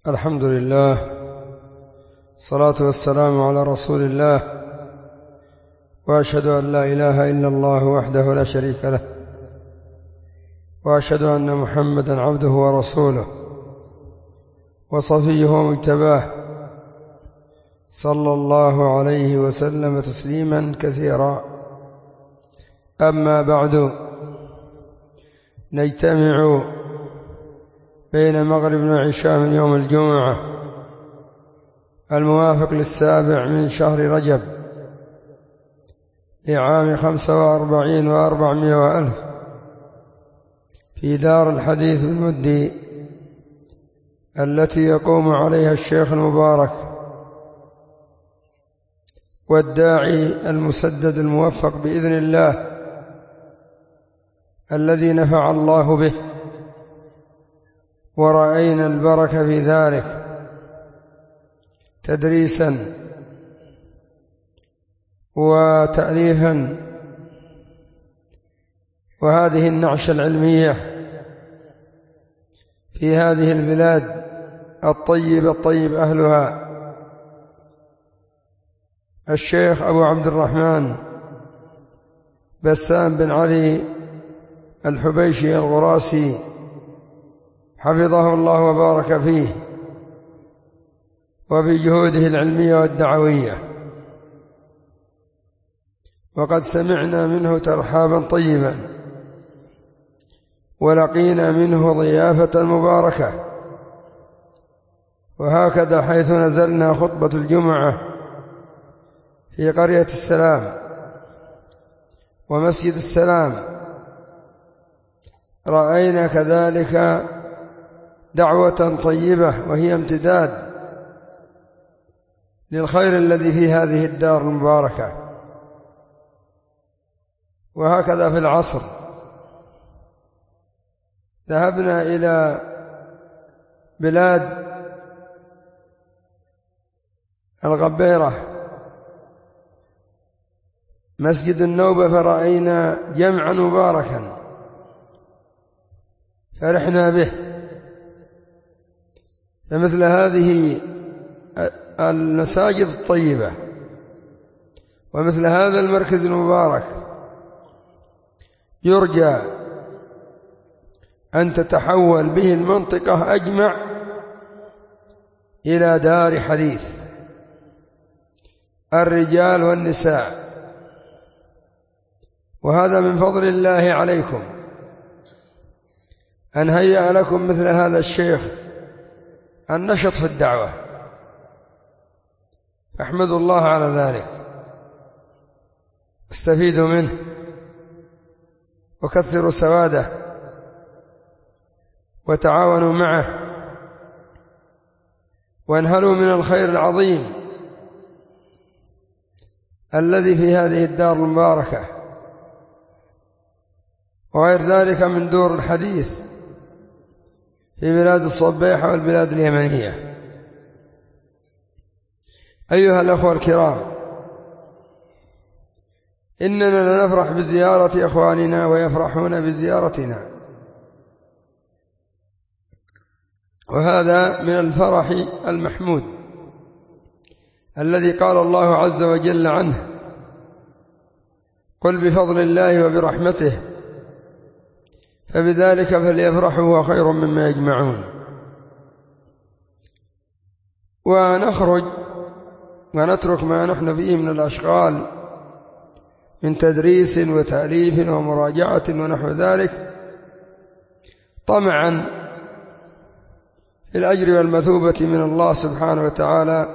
الحمد لله، الصلاة والسلام على رسول الله، وأشهد أن لا إله إلا الله وحده لا شريك له، وأشهد أن محمدا عبده ورسوله وصفيه ومجتباه، صلى الله عليه وسلم تسليما كثيرا. أما بعد، نجتمع بين مغرب وعشاء من يوم الجمعة الموافق 7 من شهر رجب لعام 45 و400 وألف في دار الحديث بالمدي التي يقوم عليها الشيخ المبارك والداعي المسدد الموفق بإذن الله الذي نفع الله به، ورأينا البركة في ذلك تدريسا وتأليفا، وهذه النعشة العلمية في هذه البلاد الطيب أهلها. الشيخ أبو عبد الرحمن بسام بن علي الحبيشي الغراسي حفظه الله وبارك فيه وبجهوده العلمية والدعوية، وقد سمعنا منه ترحابا طيبا ولقينا منه ضيافة مباركة. وهكذا حيث نزلنا خطبة الجمعة في قرية السلام ومسجد السلام، رأينا كذلك دعوة طيبة وهي امتداد للخير الذي في هذه الدار المباركة. وهكذا في العصر ذهبنا إلى بلاد الغبيرة مسجد النوبة، فرأينا جمعا مباركا فرحنا به. فمثل هذه المساجد الطيبة ومثل هذا المركز المبارك يرجى أن تتحول به المنطقة أجمع إلى دار حديث الرجال والنساء، وهذا من فضل الله عليكم أن هيأ لكم مثل هذا الشيخ النشط في الدعوة، فاحمدوا الله على ذلك، استفيدوا منه وكثروا سواده وتعاونوا معه وانهلوا من الخير العظيم الذي في هذه الدار المباركة، وغير ذلك من دور الحديث في بلاد الصبيحة والبلاد اليمنية. أيها الأخوة الكرام، إننا لنفرح بزيارة إخواننا ويفرحون بزيارتنا، وهذا من الفرح المحمود الذي قال الله عز وجل عنه: قل بفضل الله وبرحمته فبذلك فليفرحوا هو خير مما يجمعون. ونخرج ونترك ما نحن فيه من الأشغال من تدريس وتأليف ومراجعة ونحو ذلك، طمعا في الأجر والمثوبة من الله سبحانه وتعالى،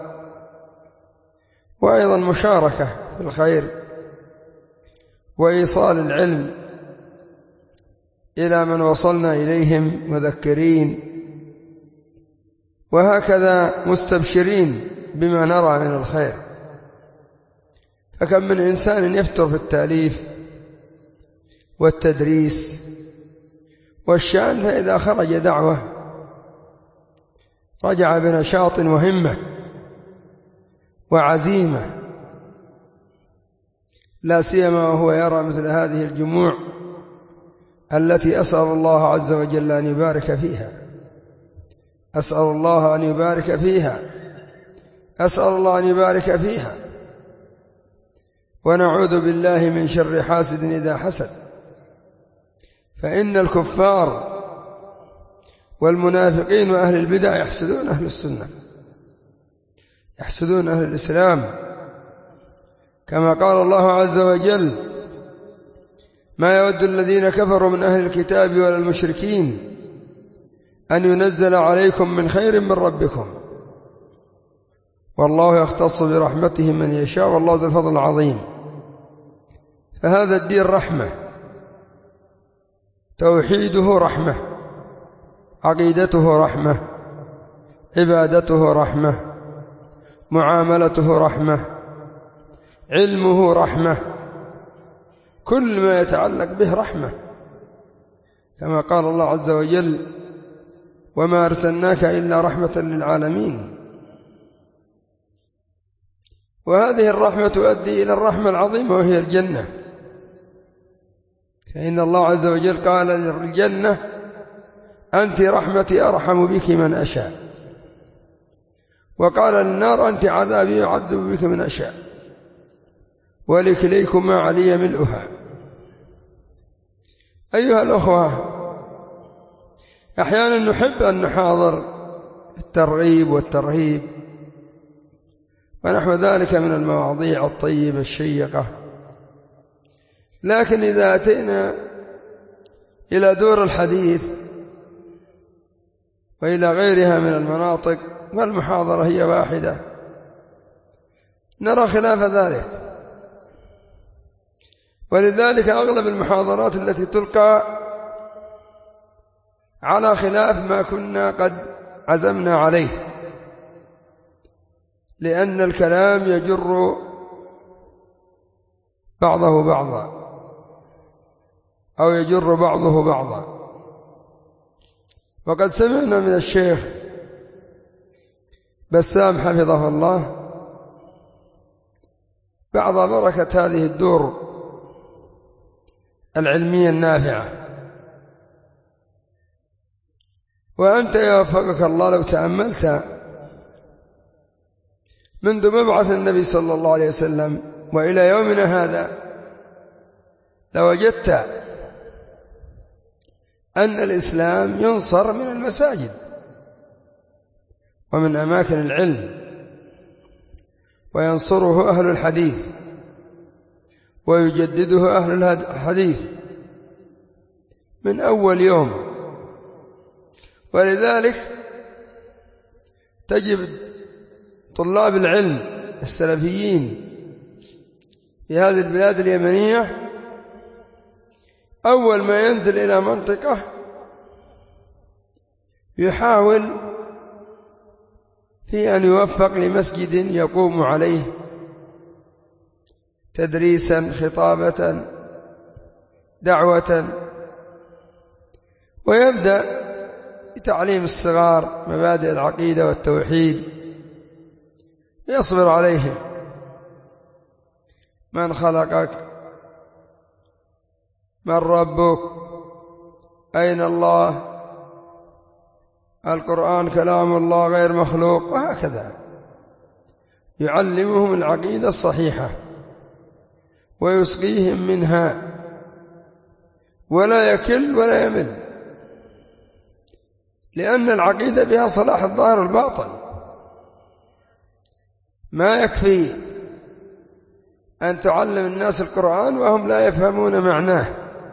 وأيضا مشاركة في الخير وإيصال العلم إلى من وصلنا إليهم مذكرين، وهكذا مستبشرين بما نرى من الخير. فكم من إنسان يفتر في التأليف والتدريس والشأن، فإذا خرج دعوة رجع بنشاط وهمة وعزيمة، لا سيما وهو يرى مثل هذه الجموع التي أسأل الله عز وجل أن يبارك فيها. أسأل الله أن يبارك فيها، أسأل الله أن يبارك فيها، ونعوذ بالله من شر حاسد إذا حسد. فإن الكفار والمنافقين وأهل البدع يحسدون أهل السنة، يحسدون أهل الإسلام، كما قال الله عز وجل: ما يود الذين كفروا من أهل الكتاب ولا المشركين أن ينزل عليكم من خير من ربكم والله يختص برحمته من يشاء والله ذو الفضل العظيم. فهذا الدين رحمة، توحيده رحمة، عقيدته رحمة، عبادته رحمة، معاملته رحمة، علمه رحمة، كل ما يتعلق به رحمة، كما قال الله عز وجل: وما أرسلناك إلا رحمة للعالمين. وهذه الرحمة تؤدي إلى الرحمة العظيمة وهي الجنة، فإن الله عز وجل قال للجنة: أنت رحمتي أرحم بك من أشاء، وقال للنار: أنت عذابي أعذب بك من أشاء، ولكليكما علي ملؤها. أيها الأخوة، أحيانا نحب أن نحاضر الترغيب والترهيب ونحو ذلك من المواضيع الطيبة الشيقة، لكن إذا أتينا إلى دور الحديث وإلى غيرها من المناطق والمحاضرة هي واحدة، نرى خلاف ذلك. ولذلك أغلب المحاضرات التي تلقى على خلاف ما كنا قد عزمنا عليه، لأن الكلام يجر بعضه بعضا أو يجر بعضه بعضا. وقد سمعنا من الشيخ بسام حفظه الله بعض بركة هذه الدور العلمية النافعة. وأنت يوفقك الله لو تأملت منذ مبعث النبي صلى الله عليه وسلم وإلى يومنا هذا لوجدت أن الإسلام ينصر من المساجد ومن أماكن العلم، وينصره أهل الحديث ويجدده أهل الحديث من أول يوم. ولذلك تجد طلاب العلم السلفيين في هذه البلاد اليمنية أول ما ينزل إلى منطقة يحاول في أن يوفق لمسجد يقوم عليه تدريسا، خطابة، دعوة، ويبدأ بتعليم الصغار مبادئ العقيدة والتوحيد، يصبر عليهم: من خلقك؟ من ربك؟ أين الله؟ القرآن كلام الله غير مخلوق، وهكذا يعلمهم العقيدة الصحيحة ويسقيهم منها ولا يكل ولا يمل، لأن العقيدة بها صلاح الظاهر والباطن. ما يكفي أن تعلم الناس القرآن وهم لا يفهمون معناه،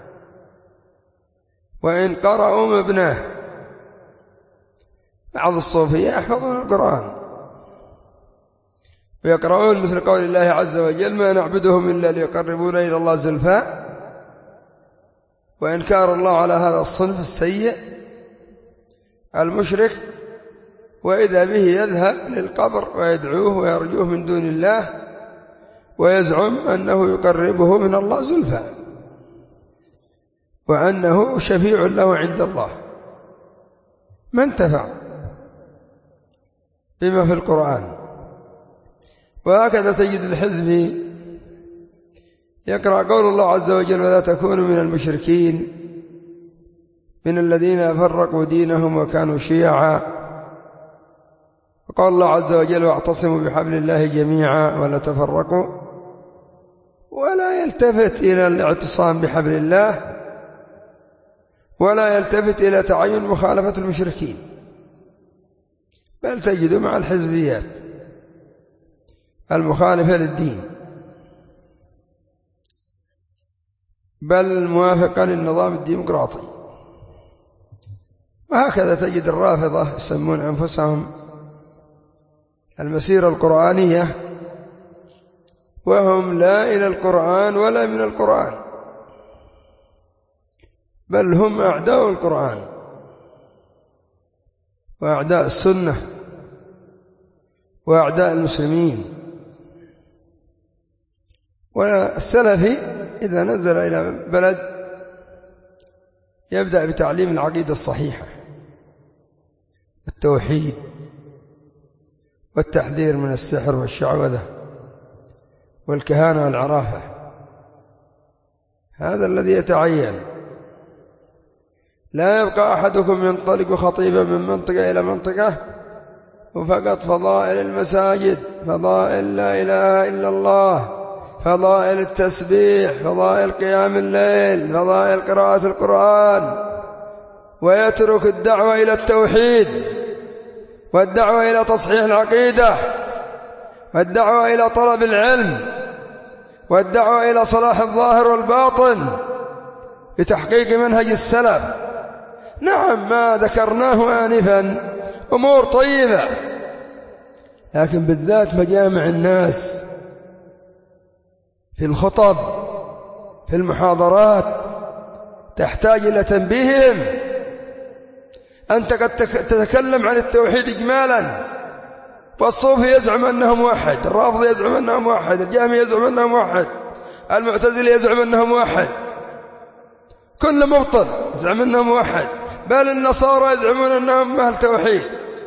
وإن قرأوا مبناه. بعض الصوفية يحفظون القرآن ويقرؤون مثل قول الله عز وجل: ما نعبدهم إلا ليقربونا إلى الله زلفى، وإنكار الله على هذا الصنف السيء المشرك، وإذا به يذهب للقبر ويدعوه ويرجوه من دون الله ويزعم أنه يقربه من الله زلفى وأنه شفيع له عند الله. ما انتفع بما في القرآن. وهكذا تجد الحزبي يقرأ قول الله عز وجل: ولا تكونوا من المشركين من الذين فرقوا دينهم وكانوا شيعا وقال الله عز وجل واعتصموا بحبل الله جميعا ولا تفرقوا، ولا يلتفت إلى الاعتصام بحبل الله ولا يلتفت إلى تعين مخالفة المشركين، بل تجد مع الحزبيات المخالفة للدين بل موافقة للنظام الديمقراطي. وهكذا تجد الرافضة يسمون أنفسهم المسيرة القرآنية، وهم لا إلى القرآن ولا من القرآن، بل هم أعداء القرآن وأعداء السنة وأعداء المسلمين. والسلفي إذا نزل إلى بلد يبدأ بتعليم العقيدة الصحيحة والتوحيد والتحذير من السحر والشعوذة والكهانة والعرافة، هذا الذي يتعين. لا يبقى أحدكم ينطلق خطيبا من منطقة إلى منطقة وفقط فضائل المساجد، فضائل لا إله إلا الله، فضائل التسبيح، فضائل قيام الليل، فضائل قراءة القرآن، ويترك الدعوة إلى التوحيد والدعوة إلى تصحيح العقيدة والدعوة إلى طلب العلم والدعوة إلى صلاح الظاهر والباطن بتحقيق منهج السلف. نعم ما ذكرناه آنفا أمور طيبة، لكن بالذات مجامع الناس في الخطب في المحاضرات تحتاج إلى تنبيههم. أنت قد تتكلم عن التوحيد إجمالا، فالصوفي يزعم أنه موحد، الرافضي يزعم أنه موحد، الجهمي يزعم أنه موحد، المعتزلي يزعم أنه موحد، كل مبطل يزعم أنه موحد، بل النصارى يزعمون أنهم أهل توحيد.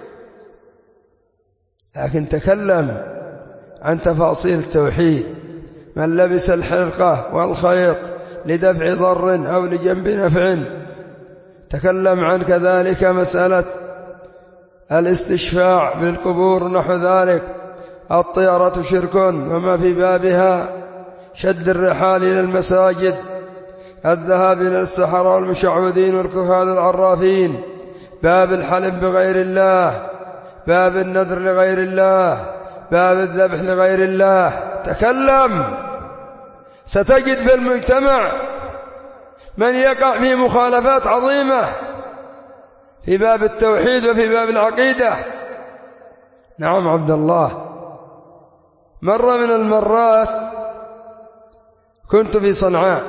لكن تكلم عن تفاصيل التوحيد، من لبس الحلقة والخيط لدفع ضر أو لجنب نفع. تكلم عن كذلك مسألة الاستشفاع بالقبور نحو ذلك، الطيرة شرك وما في بابها، شد الرحال إلى المساجد، الذهاب إلى السحرة والمشعوذين والكهان العرافين، باب الحلم بغير الله، باب النذر لغير الله، باب الذبح لغير الله. تكلم. ستجد في المجتمع من يقع في مخالفات عظيمة في باب التوحيد وفي باب العقيدة. نعم عبد الله، مرة من المرات كنت في صنعاء،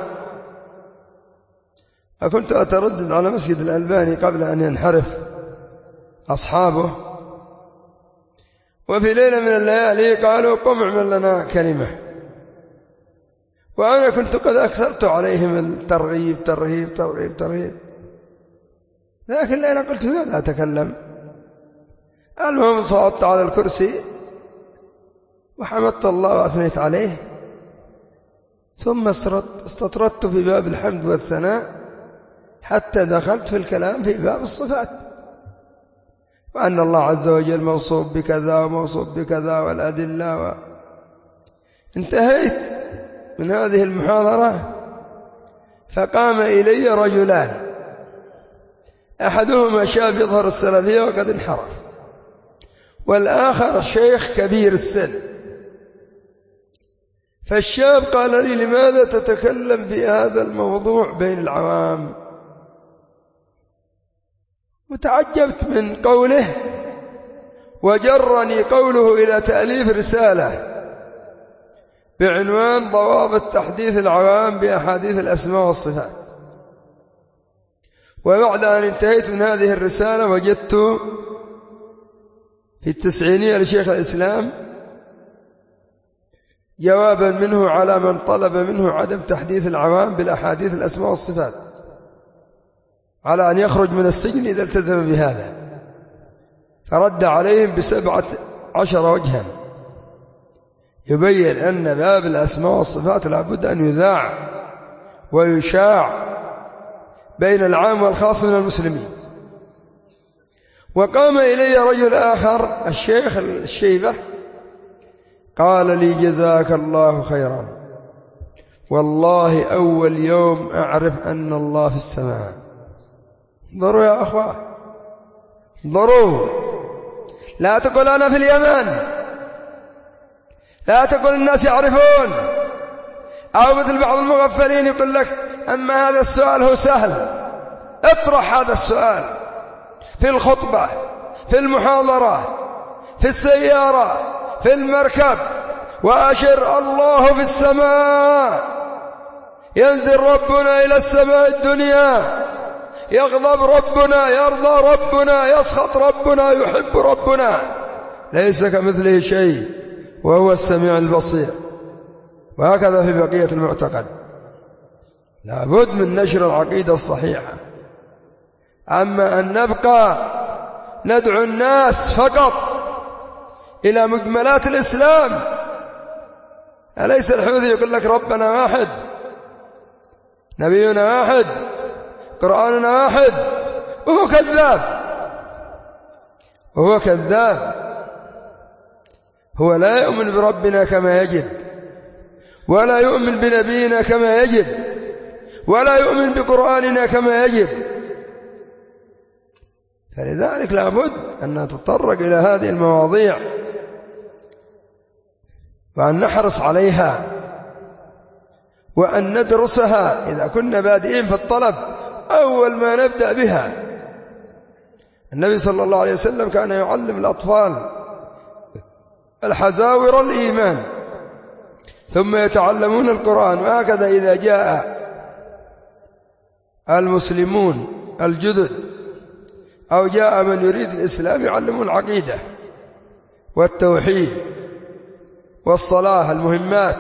وكنت أتردد على مسجد الألباني قبل أن ينحرف أصحابه، وفي ليلة من الليالي قالوا قم اعمل لنا كلمة، وأنا كنت قد أكثرت عليهم الترغيب ترهيب ترغيب ترهيب. لكن الليلة قلت ماذا أتكلم؟ المهم صعدت على الكرسي وحمدت الله وأثنيت عليه، ثم استطردت في باب الحمد والثناء حتى دخلت في الكلام في باب الصفات، وأن الله عز وجل موصوف بكذا وموصوف بكذا والأدلة انتهيت من هذه المحاضرة، فقام إلي رجلان، أحدهما شاب يظهر السلفية وقد انحرف، والآخر شيخ كبير السن. فالشاب قال لي لماذا تتكلم في هذا الموضوع بين العوام؟ وتعجبت من قوله، وجرني قوله إلى تأليف رسالة بعنوان ضوابط تحديث العوام بأحاديث الأسماء والصفات. وبعد أن انتهيت من هذه الرسالة وجدت في التسعينية لشيخ الإسلام جوابا منه على من طلب منه عدم تحديث العوام بالأحاديث الأسماء والصفات، على أن يخرج من السجن إذا التزم بهذا، فرد عليهم ب17 وجها يبين أن باب الأسماء والصفات لابد أن يذاع ويشاع بين العام والخاص من المسلمين. وقام إلي رجل آخر الشيخ الشيبة قال لي جزاك الله خيرا، والله أول يوم أعرف أن الله في السماء. انظروا يا أخوة، انظروا، لا تقول أنا في اليمن، لا تقول الناس يعرفون، أو مثل بعض المغفلين يقول لك أما هذا السؤال هو سهل. اطرح هذا السؤال في الخطبة، في المحاضرة، في السيارة، في المركب، وأشر الله في السماء، ينزل ربنا إلى السماء الدنيا، يغضب ربنا، يرضى ربنا، يسخط ربنا، يحب ربنا، ليس كمثله شيء وهو السميع البصير. وهكذا في بقية المعتقد، لابد من نشر العقيدة الصحيحة. أما أن نبقى ندعو الناس فقط إلى مجملات الإسلام، أليس الحوثي يقول لك ربنا واحد، نبينا واحد، قرآننا واحد، وهو كذاب، وهو كذاب. هو لا يؤمن بربنا كما يجب، ولا يؤمن بنبينا كما يجب، ولا يؤمن بقرآننا كما يجب. فلذلك لابد أن نتطرق إلى هذه المواضيع وأن نحرص عليها وأن ندرسها. إذا كنا بادئين في الطلب أول ما نبدأ بها. النبي صلى الله عليه وسلم كان يعلم الأطفال الحزاور الإيمان ثم يتعلمون القرآن. وهكذا إذا جاء المسلمون الجدد أو جاء من يريد الإسلام يعلمون العقيدة والتوحيد والصلاة، المهمات.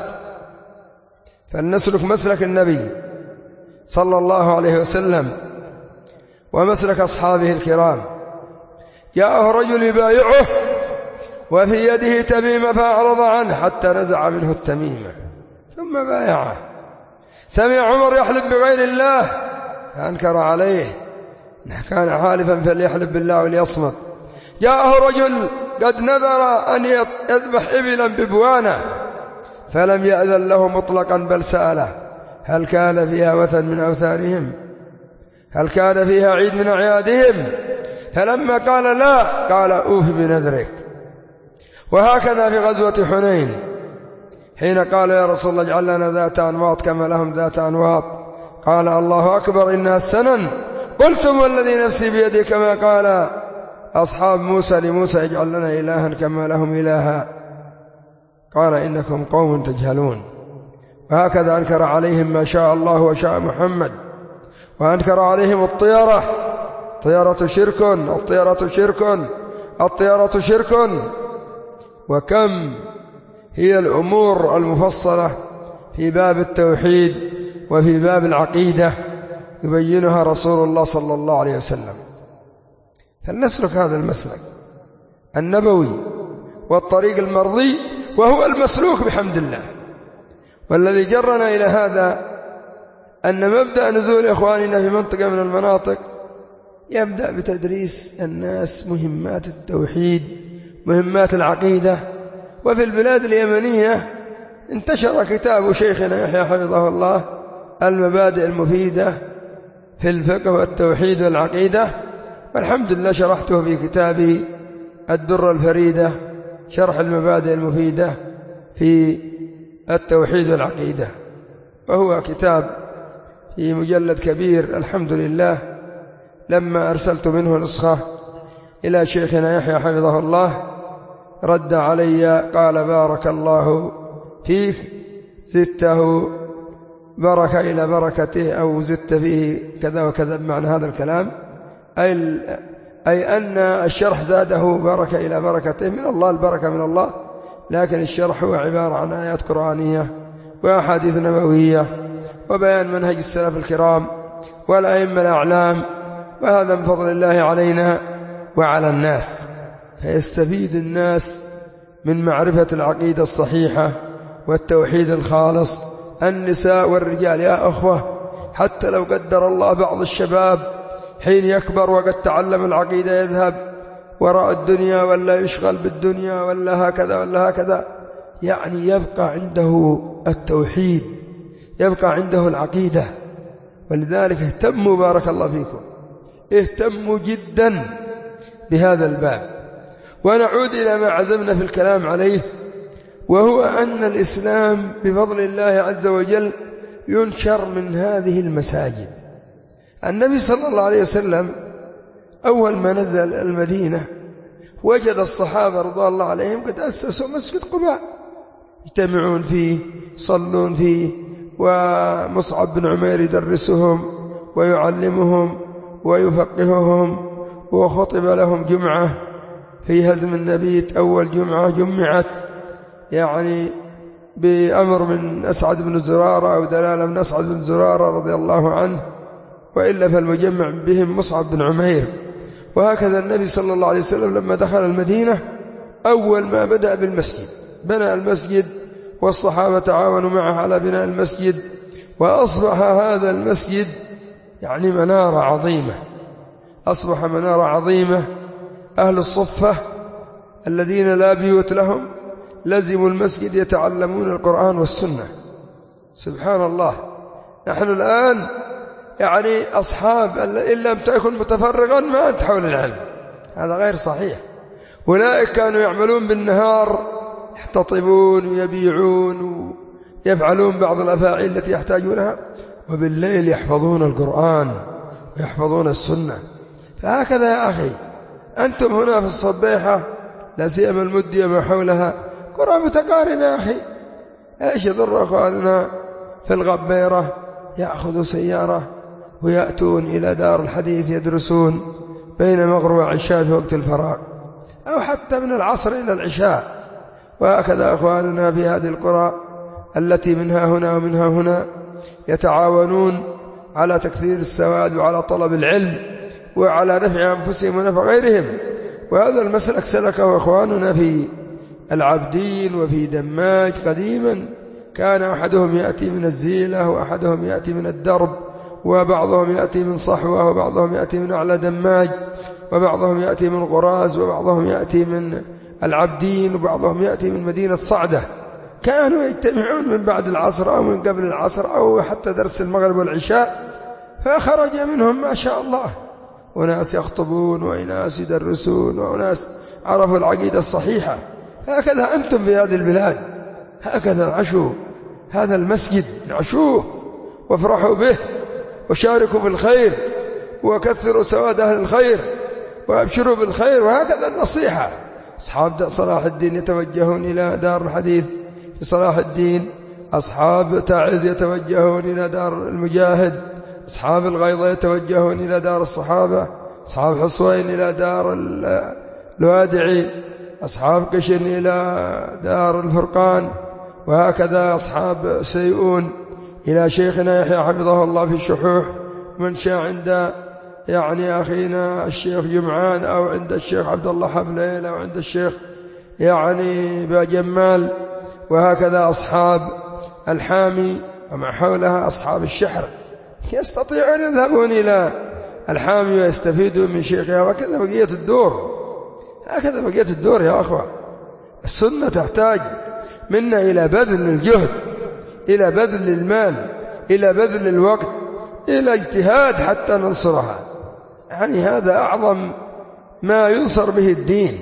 فلنسلك مسلك النبي صلى الله عليه وسلم ومسلك أصحابه الكرام. جاءه رجل يبايعه وفي يده تميمة فأعرض عنه حتى نزع منه التميمة ثم بايعه. سمع عمر يحلف بغير الله فأنكر عليه، كان حالفا فليحلف بالله وليصمت. جاءه رجل قد نذر أن يذبح إبلا ببوانه فلم يأذن له مطلقا بل سأله هل كان فيها وثن من أوثانهم، هل كان فيها عيد من أعيادهم، فلما قال لا قال أوف بنذرك. وهكذا في غزوة حنين حين قال يا رسول الله اجعل لنا ذات أنواط كما لهم ذات أنواط، قال الله أكبر إنها السنن، قلتم والذي نفسي بيده كما قال أصحاب موسى لموسى اجعل لنا إلها كما لهم إلها، قال إنكم قوم تجهلون. وهكذا أنكر عليهم ما شاء الله وشاء محمد، وأنكر عليهم الطيرة، الطيرة شرك، الطيرة شرك، الطيرة شرك. وكم هي الأمور المفصلة في باب التوحيد وفي باب العقيدة يبينها رسول الله صلى الله عليه وسلم. فلنسلك هذا المسلك النبوي والطريق المرضي، وهو المسلوك بحمد الله. والذي جرنا إلى هذا أن مبدأ نزول إخواننا في منطقة من المناطق يبدأ بتدريس الناس مهمات التوحيد، مهمات العقيدة. وفي البلاد اليمنية انتشر كتاب شيخنا يحيى حفظه الله المبادئ المفيدة في الفقه والتوحيد والعقيدة، والحمد لله شرحته في كتابي الدرة الفريدة شرح المبادئ المفيدة في التوحيد والعقيدة، وهو كتاب في مجلد كبير الحمد لله. لما أرسلت منه نسخة إلى شيخنا يحيى حفظه الله رد علي قال بارك الله فيك، زدته بركة إلى بركته أو زدت فيه كذا وكذا بمعنى هذا الكلام، أي أن الشرح زاده بركة إلى بركته من الله، البركة من الله، لكن الشرح هو عبارة عن آيات قرآنية وأحاديث نبوية وبيان منهج السلف الكرام والأئمة الأعلام، وهذا من فضل الله علينا وعلى الناس. فيستفيد الناس من معرفة العقيدة الصحيحة والتوحيد الخالص، النساء والرجال. يا أخوة، حتى لو قدر الله بعض الشباب حين يكبر وقد تعلم العقيدة يذهب وراء الدنيا ولا يشغل بالدنيا ولا هكذا ولا هكذا، يعني يبقى عنده التوحيد، يبقى عنده العقيدة. ولذلك اهتموا بارك الله فيكم، اهتموا جدا بهذا الباب. ونعود إلى ما عزمنا في الكلام عليه، وهو أن الإسلام بفضل الله عز وجل ينشر من هذه المساجد. النبي صلى الله عليه وسلم أول ما نزل المدينة وجد الصحابة رضي الله عليهم قد أسسوا مسجد قباء يجتمعون فيه، يصلون فيه، ومصعب بن عمير يدرسهم ويعلمهم ويفقههم، وخطب لهم جمعة في هزم النبيت، أول جمعة جمعت يعني بأمر من أسعد بن زرارة أو دلالة من أسعد بن زرارة رضي الله عنه، وإلا فالمجمع بهم مصعب بن عمير. وهكذا النبي صلى الله عليه وسلم لما دخل المدينة أول ما بدأ بالمسجد، بنى المسجد والصحابة تعاونوا معه على بناء المسجد، وأصبح هذا المسجد يعني منارة عظيمة، أصبح منارة عظيمة. أهل الصفة الذين لا بيوت لهم لزموا المسجد يتعلمون القرآن والسنة. سبحان الله، نحن الآن يعني أصحاب إن لم تكن متفرغا ما أنت حول العلم، هذا غير صحيح. أولئك كانوا يعملون بالنهار، يحتطبون ويبيعون ويفعلون بعض الأفاعيل التي يحتاجونها، وبالليل يحفظون القرآن ويحفظون السنة. فهكذا يا أخي أنتم هنا في الصبيحة لا سيما المدية ما حولها قرى متقاربة يا أخي، إيش يضر أخواننا في الغبيرة يأخذوا سيارة ويأتون إلى دار الحديث يدرسون بين مغرب والعشاء في وقت الفراغ، أو حتى من العصر إلى العشاء. وهكذا أخواننا في هذه القرى التي منها هنا ومنها هنا يتعاونون على تكثير السواد وعلى طلب العلم وعلى نفع أنفسهم ونفع غيرهم. وهذا المسلك سلكه أخواننا في العبدين وفي دماج قديما، كان أحدهم يأتي من الزيلة وأحدهم يأتي من الدرب، وبعضهم يأتي من صحوة، وبعضهم يأتي من أعلى دماج، وبعضهم يأتي من غراز، وبعضهم يأتي من العبدين، وبعضهم يأتي من مدينة صعدة. كانوا يجتمعون من بعد العصر أو من قبل العصر أو حتى درس المغرب والعشاء، فخرج منهم ما شاء الله وناس يخطبون وناس يدرسون وناس عرفوا العقيدة الصحيحة. هكذا أنتم في هذه البلاد، هكذا نعشوا هذا المسجد، نعشوه وافرحوا به وشاركوا بالخير وكثروا سواد أهل الخير وأبشروا بالخير. وهكذا النصيحة. أصحاب صلاح الدين يتوجهون إلى دار الحديث في صلاح الدين، أصحاب تعز يتوجهون إلى دار المجاهد، أصحاب الغيضة يتوجهون إلى دار الصحابة، أصحاب حصوين إلى دار الوادعي، أصحاب قشن إلى دار الفرقان، وهكذا أصحاب سيئون إلى شيخنا يحيى حفظه الله في الشحوح، من شاء عند يعني أخينا الشيخ جمعان أو عند الشيخ عبد الله حبليل أو عند الشيخ يعني باجمال. وهكذا أصحاب الحامي وما حولها أصحاب الشحر يستطيعون يذهبون إلى الحامي ويستفيدوا من شيخها. وكذا بقية الدور، هكذا بقية الدور يا أخوة. السنة تحتاج منا إلى بذل الجهد، إلى بذل المال، إلى بذل الوقت، إلى اجتهاد حتى ننصرها. يعني هذا أعظم ما ينصر به الدين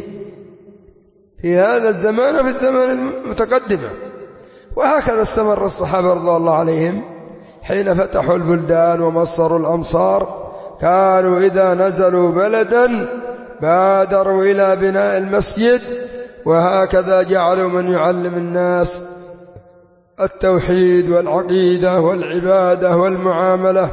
في هذا الزمان وفي الزمان المتقدمة. وهكذا استمر الصحابة رضي الله عليهم حين فتحوا البلدان ومصروا الأمصار، كانوا إذا نزلوا بلدا بادروا إلى بناء المسجد، وهكذا جعلوا من يعلم الناس التوحيد والعقيدة والعبادة والمعاملة.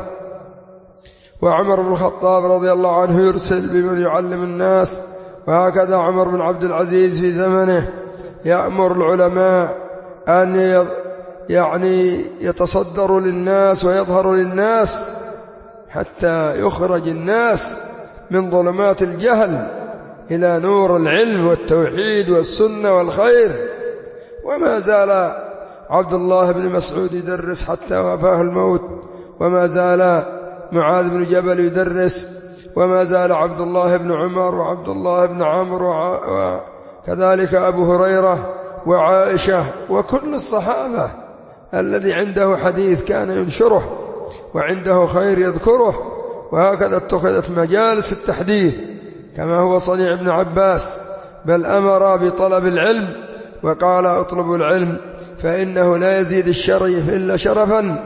وعمر بن الخطاب رضي الله عنه يرسل بمن يعلم الناس، وهكذا عمر بن عبد العزيز في زمنه يأمر العلماء أن يعني يتصدروا للناس ويظهروا للناس حتى يخرج الناس من ظلمات الجهل إلى نور العلم والتوحيد والسنة والخير. وما زال عبد الله بن مسعود يدرس حتى وافاه الموت، وما زال معاذ بن جبل يدرس، وما زال عبد الله بن عمر وعبد الله بن عمرو وكذلك أبو هريرة وعائشة وكل الصحابة الذي عنده حديث كان ينشره وعنده خير يذكره. وهكذا اتخذت مجالس التحديث كما هو صنيع ابن عباس، بل أمر بطلب العلم وقال اطلبوا العلم فإنه لا يزيد الشريف إلا شرفا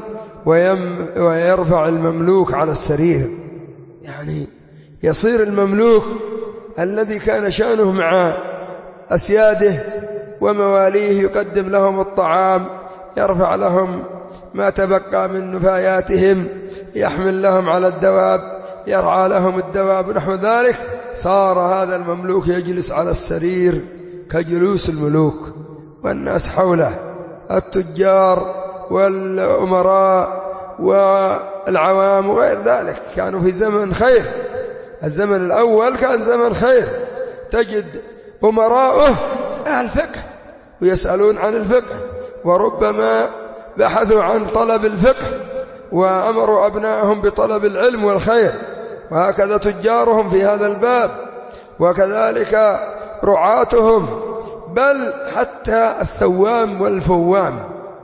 ويرفع المملوك على السرير. يعني يصير المملوك الذي كان شأنه مع أسياده ومواليه يقدم لهم الطعام، يرفع لهم ما تبقى من نفاياتهم، يحمل لهم على الدواب، يرعى لهم الدواب ونحو ذلك. صار هذا المملوك يجلس على السرير كجلوس الملوك، والناس حوله التجار والأمراء والعوام وغير ذلك. كانوا في زمن خير، الزمن الأول كان زمن خير، تجد أمراؤه أهل فقه ويسألون عن الفقه، وربما بحثوا عن طلب الفقه وأمروا أبنائهم بطلب العلم والخير. وهكذا تجارهم في هذا الباب، وكذلك رعاتهم، بل حتى الثوام والفوام.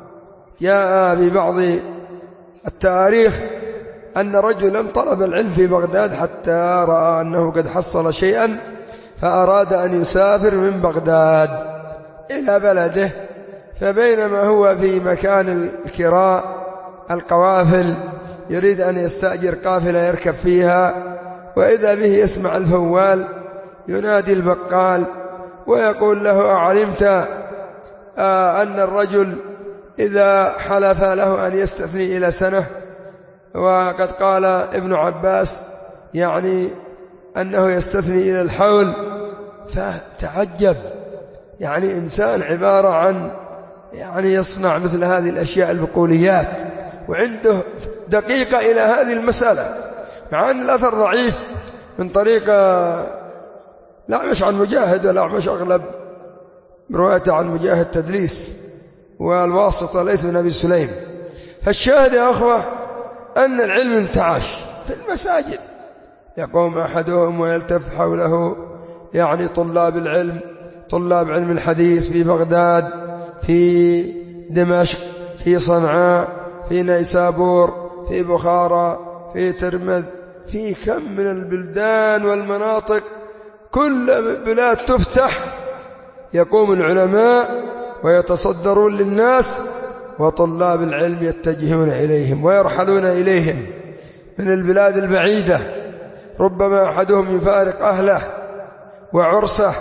جاء في بعض التاريخ أن رجلا طلب العلم في بغداد حتى رأى أنه قد حصل شيئا، فأراد أن يسافر من بغداد إلى بلده، فبينما هو في مكان الكراء القوافل يريد أن يستأجر قافلة يركب فيها، وإذا به يسمع الفوال ينادي البقال ويقول له أعلمت أن الرجل إذا حلف له أن يستثني إلى سنة، وقد قال ابن عباس يعني أنه يستثني إلى الحول. فتعجب، يعني إنسان عبارة عن يعني يصنع مثل هذه الأشياء البقوليات، وعنده دقيقة إلى هذه المسألة، مع أن الأثر ضعيف من طريق الأعمش عن مجاهد، والأعمش أغلب روايته عن مجاهد تدليس، والواسطة ليث بن أبي سليم. فالشاهد يا أخوة أن العلم انتعش في المساجد، يقوم أحدهم ويلتف حوله يعني طلاب العلم، طلاب علم الحديث في بغداد، في دمشق، في صنعاء، في نيسابور، في بخارى، في ترمذ، في كم من البلدان والمناطق، كل بلاد تفتح يقوم العلماء ويتصدرون للناس، وطلاب العلم يتجهون إليهم ويرحلون إليهم من البلاد البعيدة. ربما أحدهم يفارق أهله وعرسه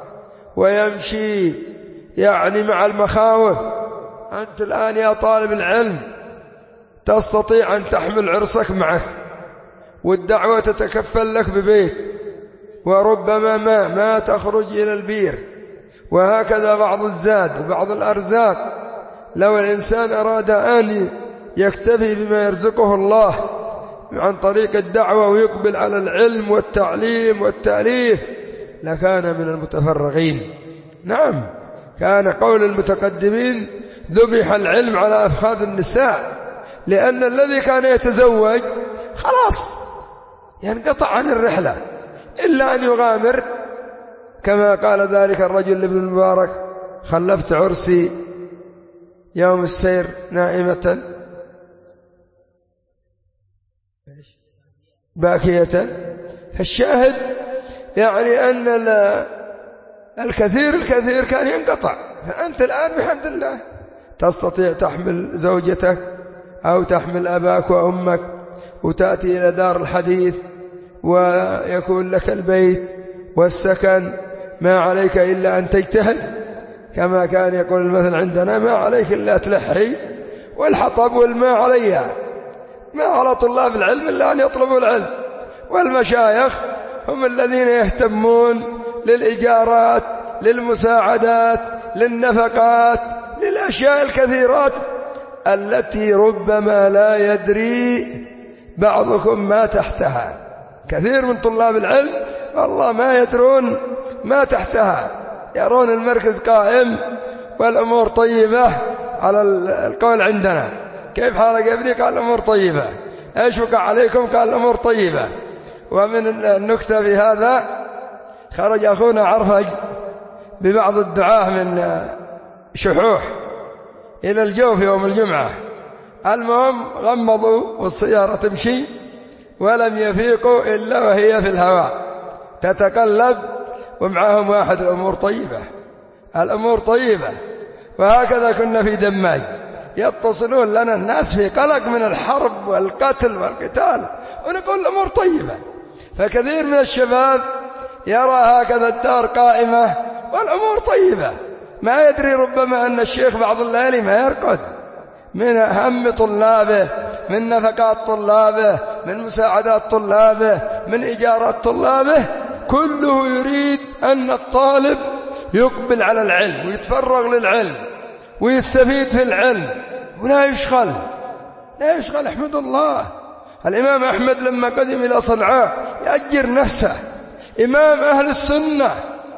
ويمشي يعني مع المخاوف. أنت الآن يا طالب العلم تستطيع أن تحمل عرسك معك، والدعوة تتكفل لك ببيت، وربما ما تخرج إلى البير، وهكذا بعض الزاد وبعض الأرزاق. لو الإنسان أراد أن يكتفي بما يرزقه الله عن طريق الدعوة ويقبل على العلم والتعليم والتأليف لكان من المتفرغين. نعم، كان قول المتقدمين ذبح العلم على أفخاذ النساء، لأن الذي كان يتزوج خلاص ينقطع عن الرحلة إلا أن يغامر، كما قال ذلك الرجل لابن المبارك: خلفت عرسي يوم السير نائمة باكية. فالشاهد يعني أن الكثير كان ينقطع. فأنت الآن بحمد الله تستطيع تحمل زوجتك أو تحمل أباك وأمك وتأتي إلى دار الحديث، ويكون لك البيت والسكن، ما عليك إلا أن تجتهد، كما كان يقول المثل عندنا: ما عليك إلا تلحي والحطب والماء عليها. ما على طلاب العلم إلا أن يطلبوا العلم، والمشايخ هم الذين يهتمون للإجارات، للمساعدات، للنفقات، للأشياء الكثيرات التي ربما لا يدري بعضكم ما تحتها. كثير من طلاب العلم والله ما يدرون ما تحتها، يرون المركز قائم والأمور طيبة على القول عندنا: كيف حالك يا ابني؟ قال الأمور طيبة. ايش وقع عليكم؟ قال الأمور طيبة. ومن النكتة في هذا خرج أخونا عرفج ببعض الدعاة من شحوح إلى الجوف يوم الجمعة. المهم غمضوا والسيارة تمشي ولم يفيقوا إلا وهي في الهواء تتقلب ومعهم واحد. الأمور طيبة. وهكذا كنا في دماج يتصلون لنا الناس في قلق من الحرب والقتل والقتال ونقول الأمور طيبة. فكثير من الشباب يرى هكذا الدار قائمة والأمور طيبة، ما يدري ربما أن الشيخ بعض الليالي ما يرقد من هم طلابه، من نفقات طلابه، من مساعدات طلابه، من إجارات طلابه. كله يريد أن الطالب يقبل على العلم ويتفرغ للعلم ويستفيد في العلم ولا يشغل. احمد الله. الإمام أحمد لما قدم إلى صنعاء يأجر نفسه، إمام أهل السنة.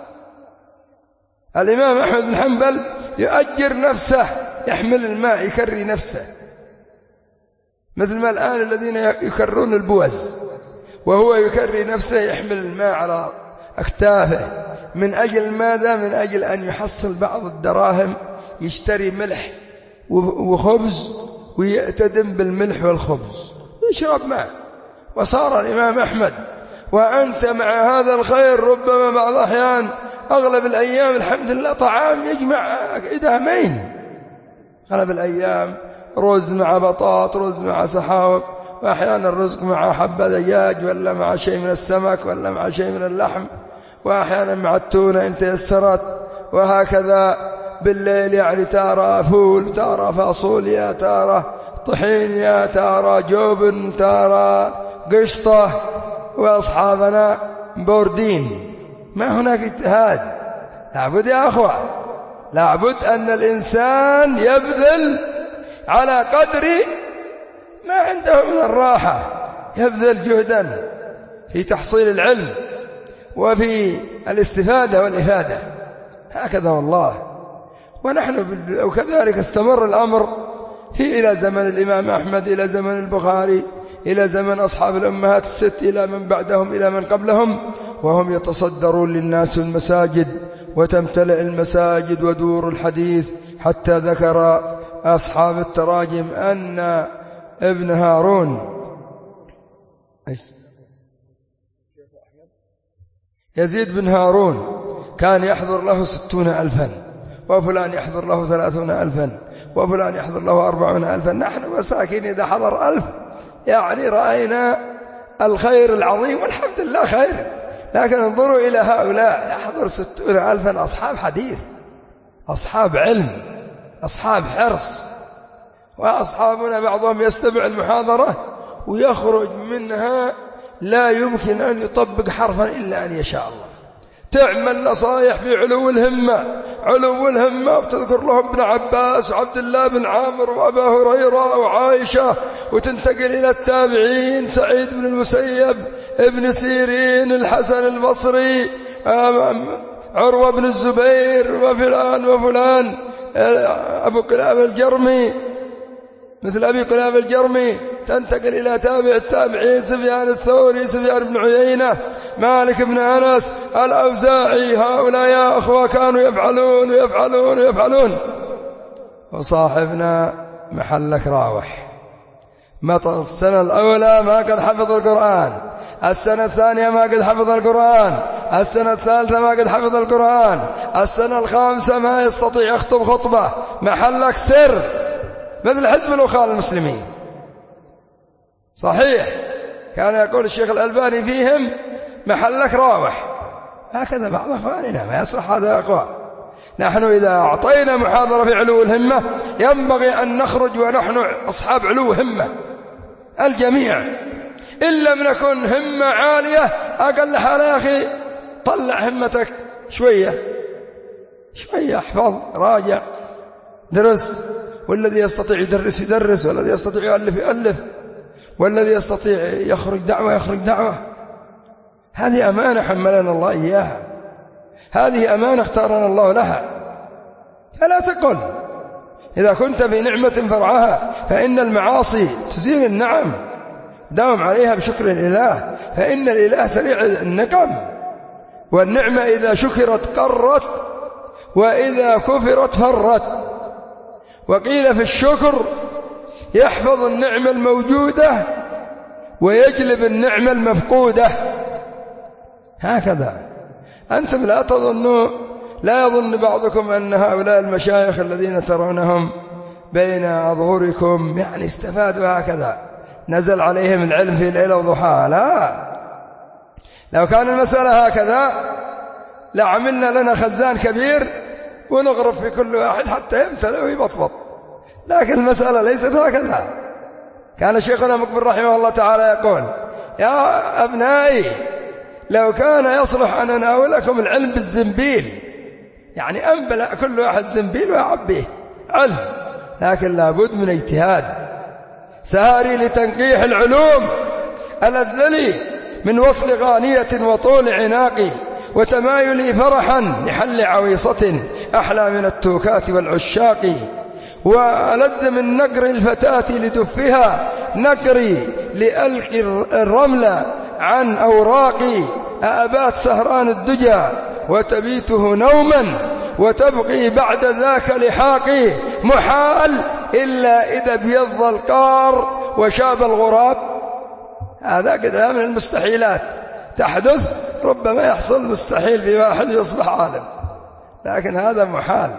الإمام أحمد بن حنبل يؤجر نفسه، يحمل الماء يكري نفسه، مثل ما الآن الذين يكرون البوز، وهو يكري نفسه يحمل الماء على أكتافه. من أجل ماذا؟ من أجل أن يحصل بعض الدراهم يشتري ملح وخبز ويأتدم بالملح والخبز يشرب ماء. وصار الإمام أحمد وأنت مع هذا الخير ربما بعض الأحيان أغلب الأيام الحمد لله طعام يجمع إدامين. أغلب الأيام رز مع بطاط، رز مع سحاوق، وأحيانا الرزق مع حبة دجاج ولا مع شيء من السمك ولا مع شيء من اللحم، وأحيانا مع التونة إن تيسرت. وهكذا بالليل يعني تارى فول، تارى فاصوليا، تارى طحينيا، تارى جبن، تارى قشطة. وأصحابنا بوردين. ما هناك اجتهاد. لابد يا أخوة، لابد أن الإنسان يبذل على قدر ما عنده من الراحة، يبذل جهدا في تحصيل العلم وفي الاستفادة والإفادة. هكذا والله. ونحن وكذلك استمر الأمر إلى زمن الإمام أحمد، إلى زمن البخاري، إلى زمن أصحاب الأمهات الست، إلى من بعدهم، إلى من قبلهم، وهم يتصدرون للناس في المساجد وتمتلئ المساجد ودور الحديث. حتى ذكر أصحاب التراجم أن ابن هارون يزيد بن هارون كان يحضر له 60,000، وفلان يحضر له 30,000، وفلان يحضر له 40,000. نحن مساكين إذا حضر 1000 يعني رأينا الخير العظيم والحمد لله خير. لكن انظروا إلى هؤلاء يحضر 60,000 أصحاب حديث، أصحاب علم، أصحاب حرص. وأصحابنا بعضهم يستمع المحاضرة ويخرج منها لا يمكن أن يطبق حرفا إلا أن يشاء الله. تعمل نصائح في علو الهمة، وتذكر لهم ابن عباس وعبد الله بن عامر وأبا هريرة وعائشة، وتنتقل إلى التابعين: سعيد بن المسيب، ابن سيرين، الحسن البصري، عروة بن الزبير، وفلان وفلان، أبو قلاب الجرمي، مثل أبي قلاب الجرمي. تنتقل إلى تابع التابعين: سفيان الثوري، سفيان بن عيينة، مالك بن أنس، الأوزاعي. هؤلاء يا أخوة كانوا يفعلون ويفعلون ويفعلون. وصاحبنا محلك راوح، مطر السنة الأولى ما قد حفظ القرآن، السنة الثانية ما قد حفظ القرآن، السنة الثالثة ما قد حفظ القرآن، السنة الخامسة ما يستطيع يخطب خطبة. محلك سر مثل حزب الأخوة المسلمين. صحيح كان يقول الشيخ الألباني فيهم: محلك راوح. هكذا بعض أخواننا ما يصلح هذا يا أخوان. نحن إذا أعطينا محاضرة في علو الهمة ينبغي أن نخرج ونحن أصحاب علو همة الجميع. إن لم نكن همة عالية أقل حال يا أخي طلع همتك شوية، احفظ، راجع، درس. والذي يستطيع يدرس يدرس، والذي يستطيع يؤلف يؤلف، والذي يستطيع يخرج دعوة يخرج دعوة. هذه أمانة حملنا الله إياها، هذه أمانة اختارنا الله لها. فلا تقل إذا كنت في نعمة فرعها، فإن المعاصي تزيل النعم، داوم عليها بشكر الإله. فإن الإله سريع النقم، والنعمة إذا شكرت قرت وإذا كفرت فرت. وقيل في الشكر يحفظ النعمة الموجودة ويجلب النعمة المفقودة. هكذا أنتم لا تظنوا، لا يظن بعضكم أن هؤلاء المشايخ الذين ترونهم بين أظهركم يعني استفادوا هكذا، نزل عليهم العلم في ليلة وضحاها. لا، لو كان المسألة هكذا لعملنا لنا خزان كبير ونغرف في كل واحد حتى يمتلئ ويبطبط، لكن المسألة ليست هكذا. كان شيخنا مقبل رحمه الله تعالى يقول: يا أبنائي، لو كان يصلح أن أناولكم العلم بالزنبيل، يعني أنبلأ كل واحد زنبيل ويعبيه علم، لكن لابد من اجتهاد. سهاري لتنقيح العلوم ألذلي من وصل غانية وطول عناقي، وتمايلي فرحا لحل عويصة أحلى من التوكات والعشاق، وألذ من نقر الفتاة لدفها نقري لألقي الرمل عن أوراقي. أأبات سهران الدجى وتبيته نوما، وتبقي بعد ذاك لحاقي. محال إلا إذا بيض القار وشاب الغراب. هذا كذا من المستحيلات تحدث، ربما يحصل مستحيل في واحد يصبح عالم، لكن هذا محال.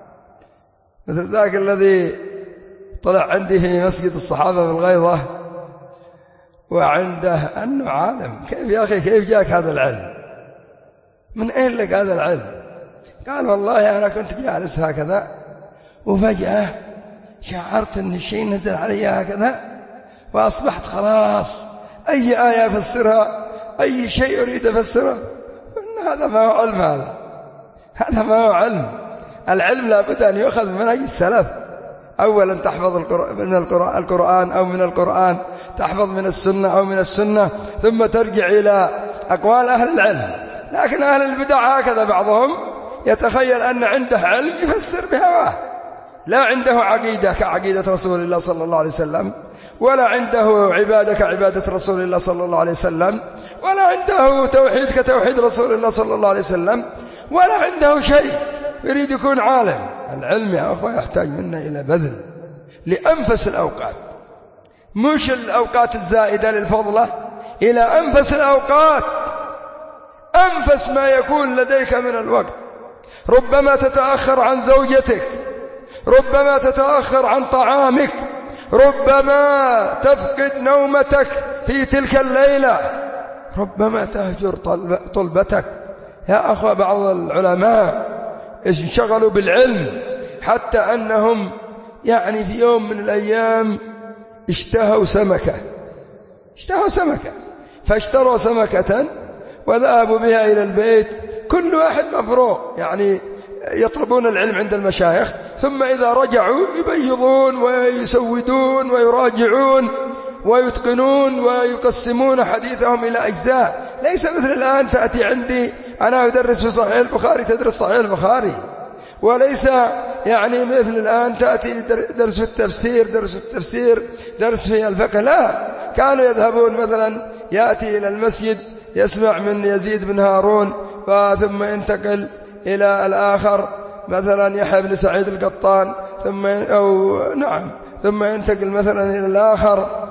مثل ذاك الذي طلع عندي في مسجد الصحابة في الغيضة وعنده أنه عالم. كيف يا أخي، كيف جاك هذا العلم؟ من أين لك هذا العلم؟ قال: والله أنا كنت جالس هكذا وفجأة شعرت أن الشيء نزل علي هكذا، وأصبحت خلاص أي آية أفسرها، أي شيء أريد أفسره. إن هذا ما هو علم، هذا ما هو علم. العلم لابد أن يؤخذ من منهج السلف. أولا تحفظ من القرآن أو من القرآن، تحفظ من السنة أو من السنة، ثم ترجع إلى أقوال أهل العلم. لكن أهل البدع هكذا، بعضهم يتخيل أن عنده علم يفسر بهواه، لا عنده عقيدة كعقيدة رسول الله صلى الله عليه وسلم، ولا عنده عبادة كعبادة رسول الله صلى الله عليه وسلم، ولا عنده توحيد كتوحيد رسول الله صلى الله عليه وسلم، ولا عنده شيء، يريد يكون عالم. العلم يا أخوة يحتاج منا إلى بذل لأنفس الأوقات، مش الأوقات الزائدة للفضلة، إلى أنفس الأوقات، أنفس ما يكون لديك من الوقت. ربما تتأخر عن زوجتك، ربما تتأخر عن طعامك، ربما تفقد نومتك في تلك الليلة، ربما تهجر طلبتك. يا أخوة، بعض العلماء انشغلوا بالعلم حتى أنهم يعني في يوم من الأيام اشتهوا سمكة، فاشتروا سمكة وذهبوا بها إلى البيت، كل واحد مفروغ، يعني يطلبون العلم عند المشايخ، ثم إذا رجعوا يبيضون ويسودون ويراجعون ويتقنون ويقسمون حديثهم إلى أجزاء. ليس مثل الآن تأتي عندي أنا أدرس في صحيح البخاري تدرس صحيح البخاري، وليس يعني مثل الآن تأتي درس في التفسير درس في الفقه. لا، كانوا يذهبون مثلا، يأتي إلى المسجد يسمع من يزيد بن هارون، ثم ينتقل إلى الآخر مثلا يحيى بن سعيد القطان، ثم ينتقل مثلا إلى الآخر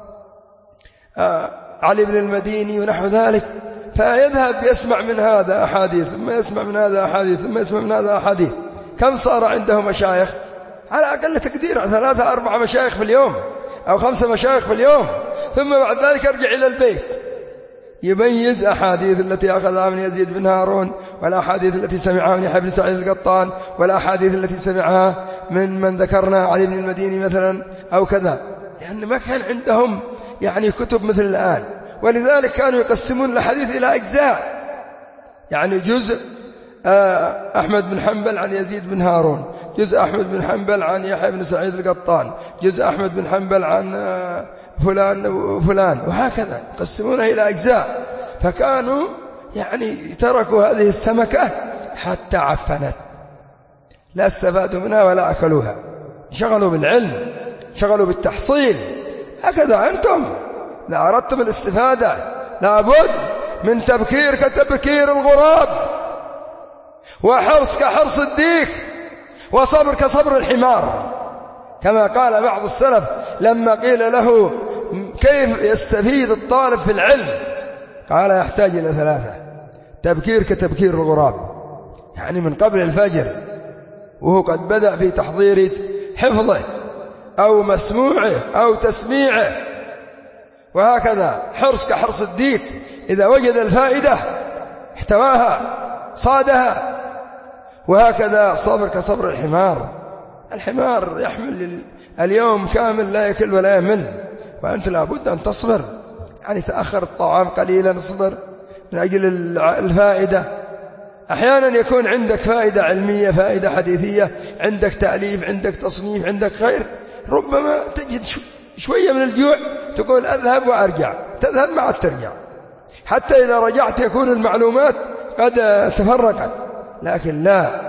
علي بن المديني ونحو ذلك، فيذهب يسمع من هذا أحاديث، ثم يسمع من هذا أحاديث، ثم يسمع من هذا أحاديث. كم صار عنده مشايخ؟ على أقل تقدير 3-4 مشايخ في اليوم أو 5 مشايخ في اليوم. ثم بعد ذلك يرجع إلى البيت يميز أحاديث التي أخذها من يزيد بن هارون، والأحاديث التي سمعها من يحيى بن سعيد القطان، والأحاديث التي سمعها من ذكرنا علي بن المديني مثلا أو كذا، لأن ما كان عندهم يعني كتب مثل الآن. ولذلك كانوا يقسمون الحديث إلى أجزاء، يعني جزء أحمد بن حنبل عن يزيد بن هارون، جزء أحمد بن حنبل عن يحيى بن سعيد القطان، جزء أحمد بن حنبل عن فلان وفلان، وهكذا يقسمونها إلى أجزاء. فكانوا يعني تركوا هذه السمكة حتى عفنت، لا استفادوا منها ولا أكلوها، شغلوا بالعلم، شغلوا بالتحصيل. هكذا أنتم إذا أردتم الاستفادة لابد من تبكير كتبكير الغراب، وحرص كحرص الديك، وصبر كصبر الحمار، كما قال بعض السلف لما قيل له كيف يستفيد الطالب في العلم، قال يحتاج إلى 3: تبكير كتبكير الغراب، يعني من قبل الفجر وهو قد بدأ في تحضير حفظه أو مسموعه أو تسميعه، وهكذا حرص كحرص الديك، إذا وجد الفائدة احتواها صادها، وهكذا صبر كصبر الحمار. الحمار يحمل اليوم كامل لا يكل ولا يمل، وأنت لابد أن تصبر، يعني تأخر الطعام قليلا اصبر من أجل الفائدة. أحيانا يكون عندك فائدة علمية، فائدة حديثية، عندك تأليف، عندك تصنيف، عندك خير، ربما تجد شوية من الجوع تقول أذهب وأرجع، تذهب ما عاد ترجع، حتى إذا رجعت يكون المعلومات قد تفرقت، لكن لا،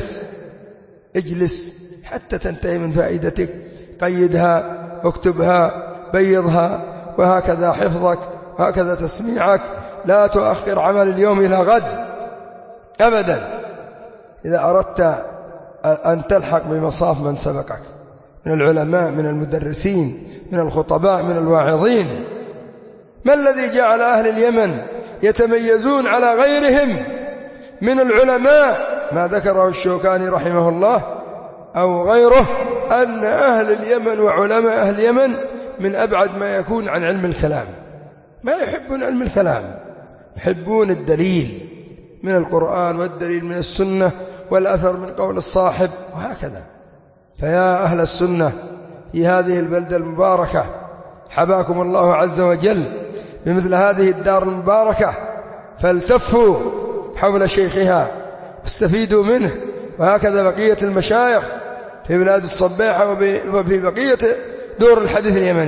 اجلس حتى تنتهي من فائدتك، قيدها، اكتبها، بيضها، وهكذا حفظك، وهكذا تسميعك. لا تؤخر عمل اليوم إلى غد أبدا إذا أردت أن تلحق بمصاف من سبقك من العلماء، من المدرسين، من الخطباء، من الواعظين. ما الذي جعل أهل اليمن يتميزون على غيرهم من العلماء؟ ما ذكره الشوكاني رحمه الله أو غيره، أن أهل اليمن وعلماء أهل اليمن من أبعد ما يكون عن علم الكلام، ما يحبون علم الكلام، يحبون الدليل من القرآن والدليل من السنة والأثر من قول الصاحب، وهكذا. فيا أهل السنة في هذه البلدة المباركة، حباكم الله عز وجل بمثل هذه الدار المباركة، فالتفوا حول شيخها واستفيدوا منه، وهكذا بقية المشايخ في بلاد الصباحة وفي بقية دور الحديث اليمني،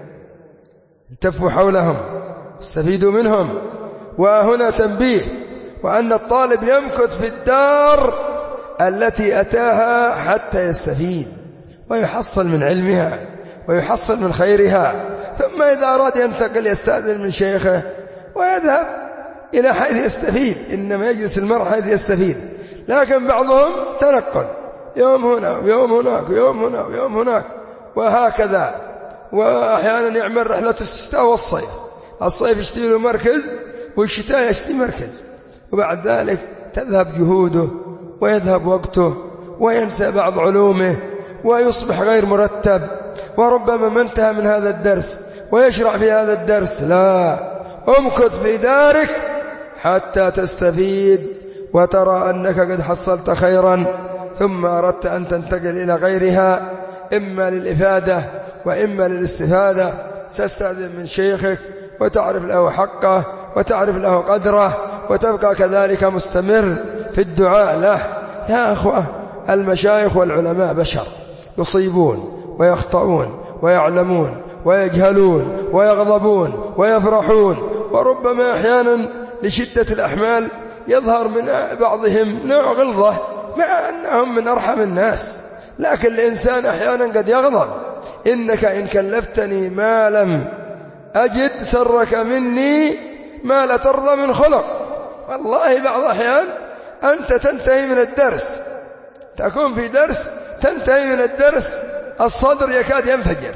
التفوا حولهم استفيدوا منهم. وهنا تنبيه، وأن الطالب يمكث في الدار التي أتاها حتى يستفيد ويحصل من علمها ويحصل من خيرها، ثم إذا أراد ينتقل يستأذن من شيخه ويذهب إلى حيث يستفيد، إنما يجلس المرء حيث يستفيد. لكن بعضهم تنقل، يوم هنا ويوم هناك ويوم هنا ويوم هناك، وهكذا. وأحيانا يعمل رحلة الشتاء والصيف، الصيف يشتري له مركز والشتاء يشتري مركز، وبعد ذلك تذهب جهوده ويذهب وقته وينسى بعض علومه ويصبح غير مرتب، وربما ما انتهى من هذا الدرس ويشرع في هذا الدرس. لا، امكث في دارك حتى تستفيد وترى أنك قد حصلت خيرا، ثم أردت أن تنتقل إلى غيرها، إما للإفادة وإما للاستفادة. ستستأذن من شيخك وتعرف له حقه وتعرف له قدره، وتبقى كذلك مستمر في الدعاء له. يا أخوة، المشايخ والعلماء بشر، يصيبون ويخطئون ويعلمون ويجهلون ويغضبون ويفرحون، وربما أحيانا لشدة الأحمال يظهر من بعضهم نوع غلظة مع أنهم من أرحم الناس، لكن الإنسان أحيانا قد يغضب. إنك إن كلفتني ما لم أجد سرك مني ما لا ترضى من خلق. والله بعض أحيان أنت تنتهي من الدرس، تكون في درس تنتهي من الدرس الصدر يكاد ينفجر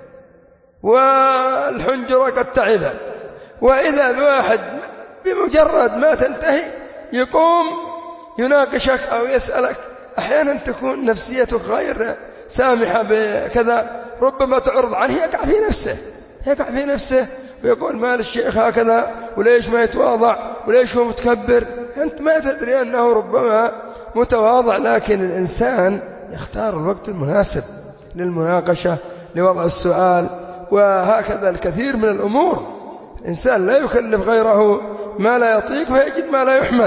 والحنجرة قد تعبت، وإذا بواحد بمجرد ما تنتهي يقوم يناقشك أو يسألك. أحيانا تكون نفسيتك غير سامحة بكذا، ربما تعرض عنه يقع في نفسه ويقول ما للشيخ هكذا، وليش ما يتواضع، وليش هو متكبر. أنت ما تدري أنه ربما متواضع، لكن الإنسان يختار الوقت المناسب للمناقشة، لوضع السؤال، وهكذا الكثير من الأمور. الإنسان لا يكلف غيره ما لا يطيق ويجد ما لا يحمد.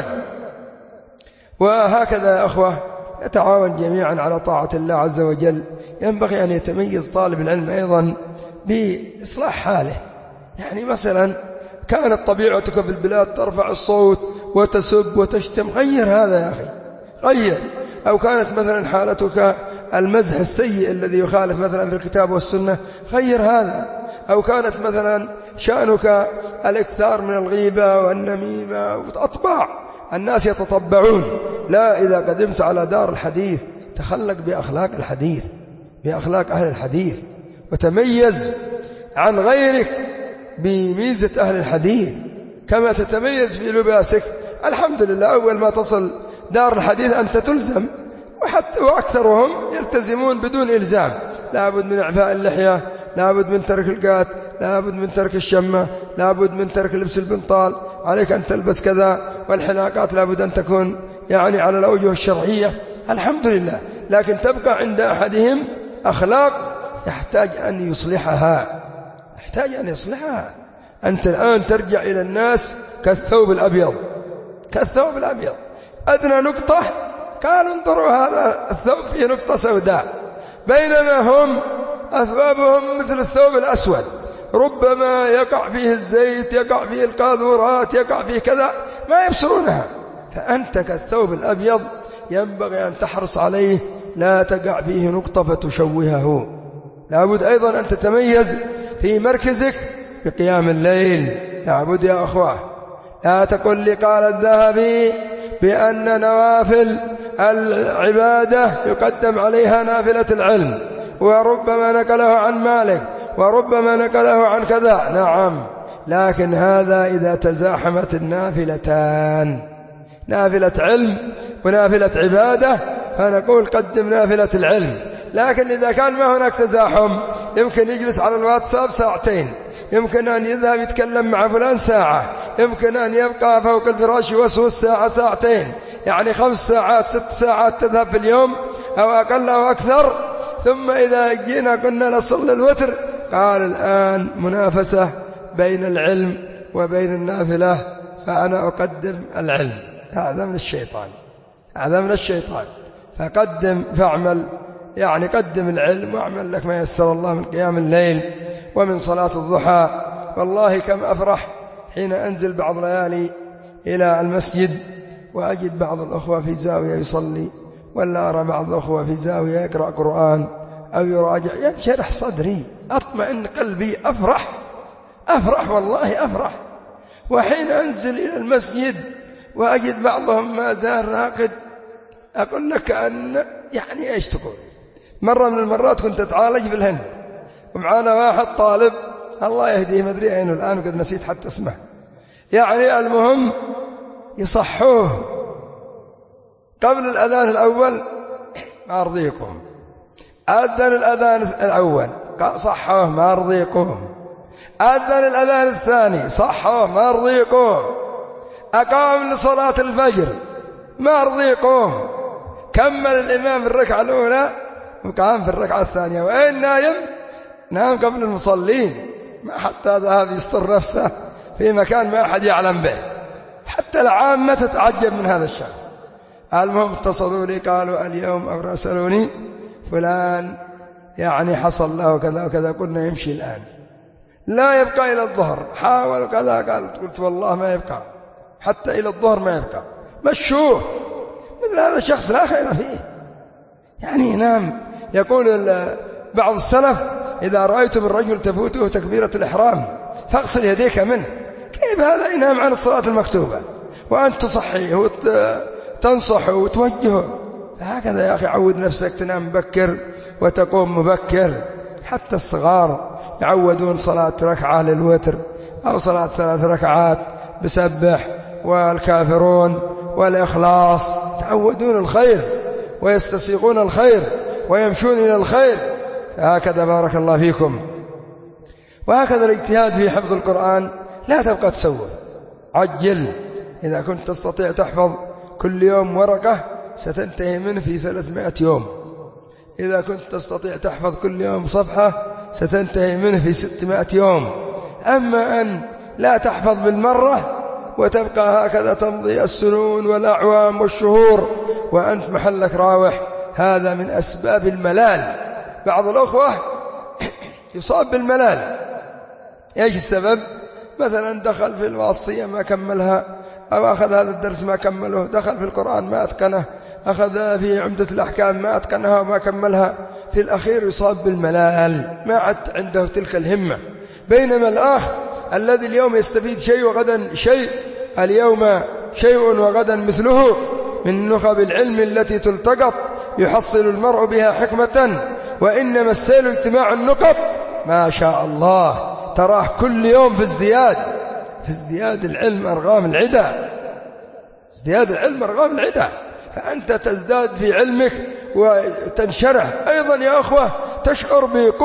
وهكذا يا أخوة نتعاون جميعا على طاعة الله عز وجل. ينبغي أن يتميز طالب العلم أيضا بإصلاح حاله. يعني مثلا كانت طبيعتك في البلاد ترفع الصوت وتسب وتشتم، غير هذا يا أخي، غير. أو كانت مثلا حالتك المزح السيء الذي يخالف مثلا في الكتاب والسنة، غير هذا. أو كانت مثلا شأنك الإكثار من الغيبة والنميمة وأطباع الناس يتطبعون. لا، إذا قدمت على دار الحديث تخلق بأخلاق الحديث، بأخلاق أهل الحديث، وتميز عن غيرك بميزة أهل الحديث كما تتميز في لباسك. الحمد لله أول ما تصل دار الحديث أنت تلزم، وحتى وأكثرهم يلتزمون بدون إلزام. لابد من إعفاء اللحية، لابد من ترك القات، لابد من ترك الشمة، لابد من ترك لبس البنطال، عليك أن تلبس كذا، والحلاقات لابد أن تكون يعني على الأوجه الشرعية. الحمد لله. لكن تبقى عند أحدهم أخلاق يحتاج أن يصلحها، يحتاج أن يصلحها. أنت الآن ترجع إلى الناس كالثوب الأبيض، كالثوب الأبيض، أدنى نقطة قالوا انظروا هذا الثوب فيه نقطة سوداء، بينما هم أثوابهم مثل الثوب الأسود، ربما يقع فيه الزيت، يقع فيه القاذورات، يقع فيه كذا، ما يبصرونها. فأنت كالثوب الأبيض ينبغي أن تحرص عليه، لا تقع فيه نقطة فتشوهه. لابد أيضا أن تتميز في مركزك بقيام الليل. لابد يا أخوة، لا تقل لي قال الذهبي بأن نوافل العبادة يقدم عليها نافلة العلم، وربما نقله عن مالك، وربما نقله عن كذا. نعم، لكن هذا إذا تزاحمت النافلتان، نافلة علم ونافلة عبادة، فنقول قدم نافلة العلم. لكن إذا كان ما هناك تزاحم، يمكن يجلس على الواتساب ساعتين، يمكن أن يذهب يتكلم مع فلان ساعة، يمكن أن يبقى فوق الفراش يوسوس ساعة ساعتين، يعني 5 ساعات 6 ساعات تذهب في اليوم أو أقل أو أكثر. ثم إذا جينا قلنا نصلي الوتر، قال الآن منافسة بين العلم وبين النافلة، فأنا أقدم العلم. هذا من الشيطان، هذا من الشيطان. فقدم فاعمل، يعني قدم العلم واعمل لك ما يسر الله من قيام الليل ومن صلاة الضحى. والله كم أفرح حين أنزل بعض ليالي إلى المسجد وأجد بعض الأخوة في زاوية يصلي، ولا أرى بعض الأخوة في زاوية يقرأ قرآن أو يراجع، ينشرح صدري، أطمئن قلبي، أفرح والله أفرح. وحين أنزل إلى المسجد وأجد بعضهم ما زال راقد، أقول لك أن يعني إيش تقول. مرة من المرات كنت أتعالج في الهند، ومعانا واحد طالب الله يهديه، ما أدري أين الآن وقد نسيت حتى اسمه، يعني المهم يصحوه قبل الأذان الأول، ما أرضيكم، أذن الأذان الأول صحوه، ما أرضيكم، أذن الأذان الثاني صحوه، ما أرضيكم، أقام لصلاة الفجر، ما أرضيكم، كمل الإمام في الركعة الأولى وقام في الركعة الثانية، وين نايم؟ نام قبل المصلين، ما حتى ذهب يستر نفسه في مكان ما أحد يعلم به، حتى العامة تتعجب من هذا الشأن. المهم اتصلوا لي قالوا اليوم أو راسلوني فلان يعني حصل له كذا وكذا، قلنا يمشي الآن، لا يبقى إلى الظهر، حاول كذا، قلت والله ما يبقى حتى إلى الظهر، ما يبقى، مشوه. مثل هذا الشخص لا خير فيه، يعني ينام. يقول بعض السلف إذا رأيتم الرجل تفوته تكبيرة الإحرام فاغسل يديك منه. كيف هذا ينام عن الصلاة المكتوبة وأنت تصحيه وتنصحه وتوجهه؟ هكذا يا أخي، عود نفسك تنام مبكر وتقوم مبكر. حتى الصغار يعودون صلاة ركعة للوتر أو صلاة 3 ركعات بسبح والكافرون والإخلاص، تعودون الخير ويستسيغون الخير ويمشون إلى الخير. هكذا بارك الله فيكم. وهكذا الاجتهاد في حفظ القرآن، لا تبقى تسوف، عجل. إذا كنت تستطيع تحفظ كل يوم ورقة ستنتهي منه في 300 يوم، إذا كنت تستطيع تحفظ كل يوم صفحة ستنتهي منه في 600 يوم. أما أن لا تحفظ بالمرة وتبقى هكذا تمضي السنون والأعوام والشهور وأنت محلك راوح، هذا من أسباب الملال. بعض الأخوة يصاب بالملال. إيش السبب؟ مثلا دخل في الواسطية ما كملها، أو أخذ هذا الدرس ما كمله، دخل في القرآن ما أتقنه، أخذ في عمدة الأحكام ما أتقنها وما كملها، في الأخير يصاب بالملال، ما عد عنده تلك الهمة. بينما الآخ الذي اليوم يستفيد شيء وغدا شيء، اليوم شيء وغدا مثله، من نخب العلم التي تلتقط يحصل المرء بها حكمة، وإنما السيل اجتماع النقط. ما شاء الله تراه كل يوم في ازدياد العلم أرغام العدا، ازدياد العلم أرغام العدا، فأنت تزداد في علمك وتنشرح. أيضا يا أخوة تشعر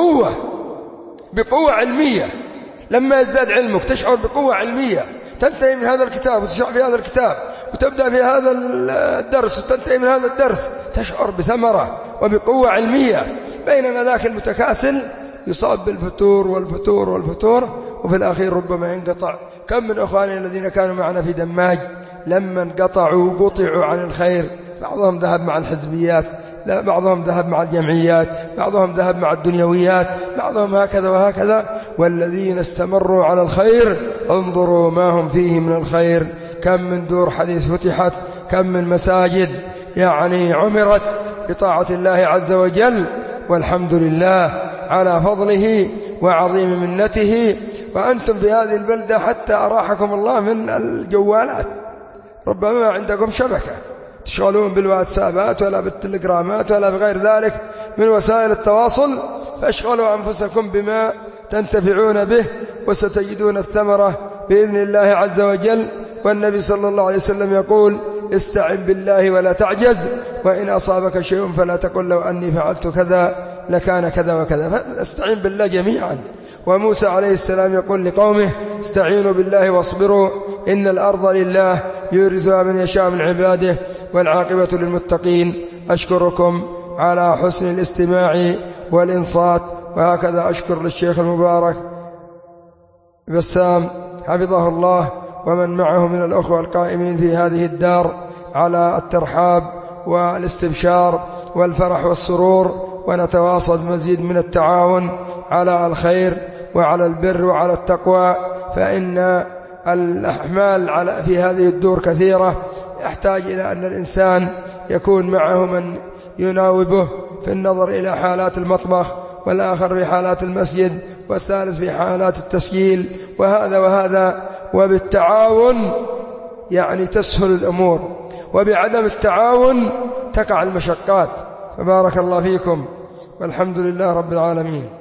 بقوة علمية، لما يزداد علمك تشعر بقوة علمية، تنتهي من هذا الكتاب وتشرح في هذا الكتاب، وتبدأ في هذا الدرس وتنتهي من هذا الدرس، تشعر بثمرة وبقوة علمية. بينما ذاك المتكاسل يصاب بالفتور والفتور والفتور، وفي الأخير ربما ينقطع. كم من أخواني الذين كانوا معنا في دماج لما انقطعوا قطعوا عن الخير، بعضهم ذهب مع الحزبيات، بعضهم ذهب مع الجمعيات، بعضهم ذهب مع الدنيويات، بعضهم هكذا وهكذا. والذين استمروا على الخير انظروا ما هم فيه من الخير. كم من دور حديث فتحت، كم من مساجد يعني عمرت بطاعة الله عز وجل، والحمد لله على فضله وعظيم منته. وأنتم في هذه البلدة حتى أراحكم الله من الجوالات، ربما عندكم شبكة تشغلون بالواتسابات ولا بالتليجرامات ولا بغير ذلك من وسائل التواصل، فاشغلوا أنفسكم بما تنتفعون به، وستجدون الثمرة بإذن الله عز وجل. والنبي صلى الله عليه وسلم يقول: استعن بالله ولا تعجز، وإن أصابك شيء فلا تقل لو أني فعلت كذا لكان كذا وكذا، فاستعين بالله جميعا. وموسى عليه السلام يقول لقومه: استعينوا بالله واصبروا إن الأرض لله يورثها من يشاء من عباده والعاقبة للمتقين. أشكركم على حسن الاستماع والإنصات، وهكذا أشكر للشيخ المبارك بسام حفظه الله ومن معه من الأخوة القائمين في هذه الدار على الترحاب والاستبشار والفرح والسرور، ونتواصل مزيد من التعاون على الخير وعلى البر وعلى التقوى، فإن الأحمال في هذه الدور كثيرة، يحتاج إلى أن الإنسان يكون معه من يناوبه في النظر إلى حالات المطبخ، والآخر في حالات المسجد، والثالث في حالات التسجيل، وهذا. وبالتعاون يعني تسهل الأمور، وبعدم التعاون تقع المشقات. فبارك الله فيكم، والحمد لله رب العالمين.